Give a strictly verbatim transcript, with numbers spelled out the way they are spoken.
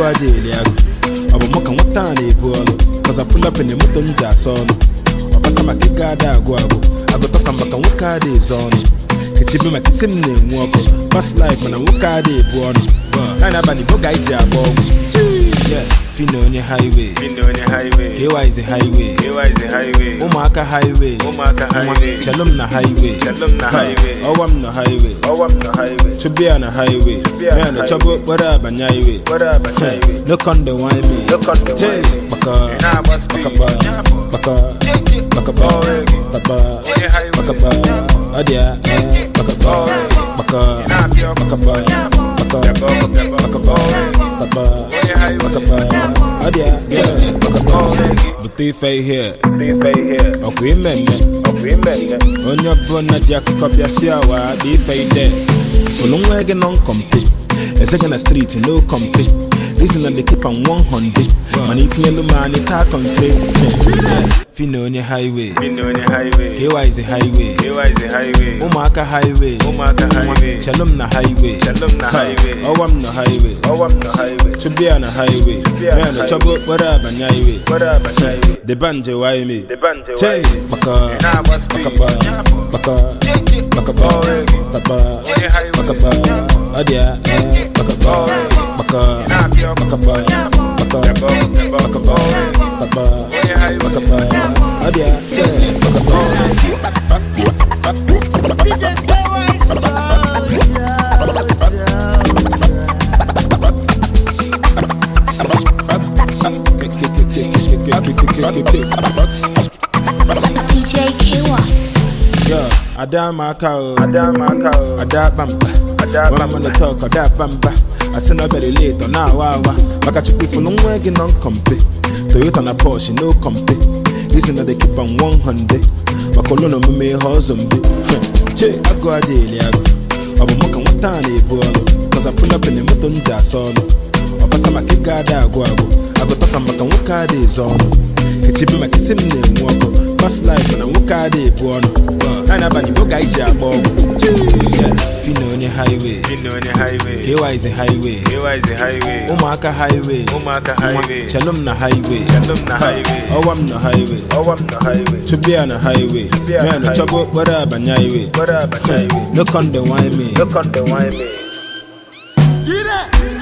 adịghị agụ ọ bụ mụ ka nwata a na-ebu ọlụ cause I pull up in the moto nji asa ọnụ ọ basa maka ego ada agụ agụ agụtọka maka nwoke a dị ezo ọnụ kechibe maka isi m na-enwu ọkụ past life mana nwoke a dị ebu ọnụ ka na-abalị boga iji agba ọgwụ Fino onye highway, Fino onye highway, K Y is the highway, K Y is the highway, Umaka highway, Umaka highway, Shalom na highway, Shalom na highway, Owam na highway, Owam na highway, Chubia na highway, Man the trouble, what up and highway, what up and highway, look on the wine me, look on the wine me, Baka, Baka, Baka, Baka, Baka, Baka, Adia, Baka, Baka, Baka, Baka, Baka, Adia, yeah, but they fay here, they fay here, okay, men, okay, men, on your brother, Jack, copy a siawa, they fay there, for long wagon on compete, a second a street, no compete, listen and they keep on one hundred, man eating yellow man, it talk on trade. Fino on your highway, Fino on your highway, K Y is the highway, K Y is the highway, Umaka highway, Umaka highway, Shalom na highway, Shalom na highway, Owam na highway, Owam na highway, Chubia na highway, Man the trouble, what up and highway, what up and highway, the banjo why me, the banjo Chay, Baka, Baka, Baka, Baka, Baka, Baka, Adia, Baka, Baka, Baka, Baka, Baka, Baka, Adia, D J K-Wise. Yeah, Adama cow, Adama cow, Adabamba, Adabamba, when I talk, Adabamba. I send a very late on now, like I took me for no wagging on compy. Toyota na Porsche, no compy. Listen that they keep on one hundred. My colono me husband. Che, I go a daily. I'm a mock and what time they pull. Cause I pull up in the motor jazz on. I pass my kick out that go. I go talk about what car is on. It's a bit sim name walk. Past life when I walk out the born. And I'm a new guy job. Fino on your highway, Fino on your highway, K Y is the highway, K Y is the highway, Umaka highway, Umaka highway, Shalom na highway, Shalom na highway, Owam na highway, Owam na highway, Chubia na highway, Man the trouble, what up and highway, what up and highway, look on the wine me, look on the wine me. Get it!